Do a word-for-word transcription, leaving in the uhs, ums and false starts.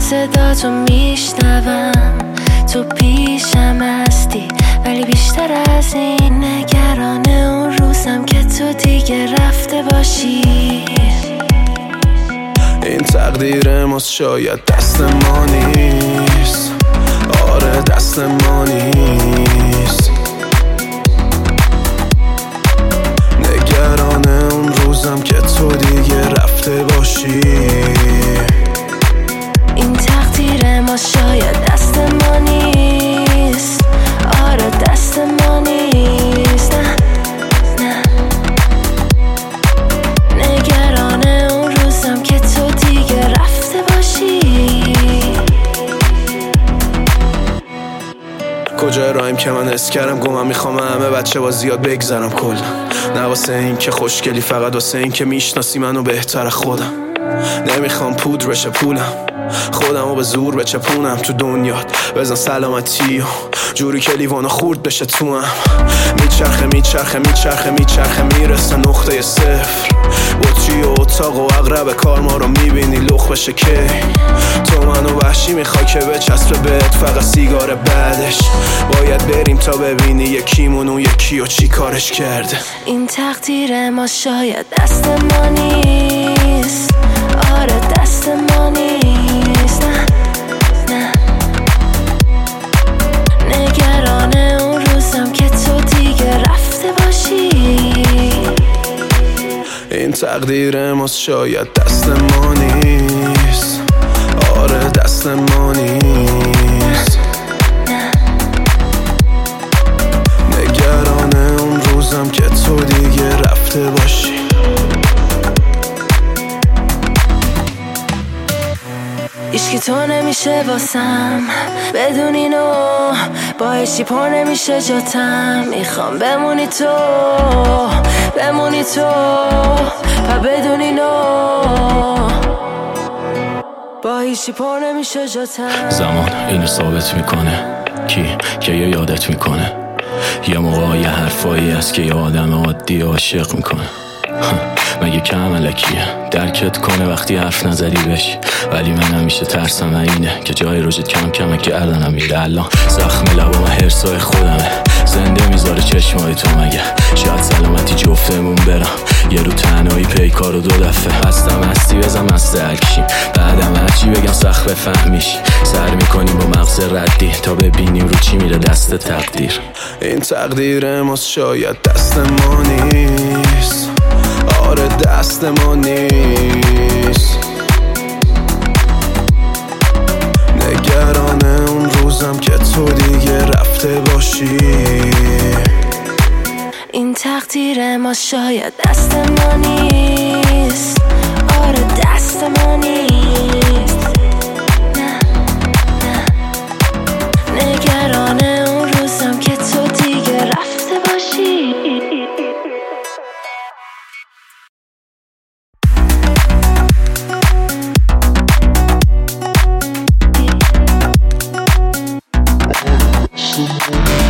صدا تو میشنوم، تو پیشم هستی ولی بیشتر از این نگران اون روزم که تو دیگه رفته باشی. این تقدیر ماست، شاید دست ما نیست. آره دست ما نیست. نگران اون روزم که تو دیگه رفته باشی. این تقدیر ما شاید دست ما نیست. آره دست ما نیست. نه نه نگران اون روزم که تو دیگه رفته باشی. کجای رایم که من حس کردم گمم، میخوام همه بچه با زیاد بگذرم کل. نه واسه این که خوشگلی، فقط واسه این که میشناسی منو بهتر خودم. نمیخوام پودر بشه پولم، خودمو به زور بچپونم تو دنیات. بزن سلامتی و جوری که لیوانو خورد بشه تو هم. میچرخه میچرخه میچرخه میچرخه میرسه نقطه صفر. بطری و اتاق و اقرب کار ما رو میبینی لخ بشه که تو منو وحشی میخوای که بچسبه بهت فقط سیگار بعدش. باید بریم تا ببینی یکیمون و یکی و چی کارش کرده. این تقدیر ما شاید دست ما نیست. آره دست ما نیست. نه نه نگران اون روزم که تو دیگه رفته باشی. این تقدیر ماست، شاید دست ما نیست. آره دست ما نیست. نه نگران اون روزم که تو دیگه رفته باشی. ایشکی تو نمیشه واسم بدون اینو، با هیچی پر نمیشه جاتم. میخوام بمونی تو بمونی تو پا بدون اینو، با هیچی پر نمیشه جاتم. زمان اینو ثابت میکنه کی که یه یادت میکنه. یه موقع یه حرفایی هست که یه آدم عادی عاشق میکنه. مگه کم علکیه درکت کنه وقتی حرف نزدی بشی. ولی من همیشه ترسم اینه که جای روشت کم کمه که اردنم میره. الان زخم لبام هرسای خودمه، زنده میذاره چشمای تو. مگه شاید سلامتی جفتمون برم یه رو تنهایی پیکار و دو دفعه. هستم هستی بزن مست هرکشیم، بعدم هرچی بگم سخت بفهمیش. سر میکنیم با مغز ردی تا ببینیم رو چی میره دست تقدیر. این تقدیر ماست، شاید دست ما نیست. آره دست ما نیست. نگران اون روزم که تو دیگه رفته باشی. این تقدیر ما شاید دست ما نیست. آره دست ما نیست. نه نه نگران اون روزم که تو دیگه رفته باشی. Thank you.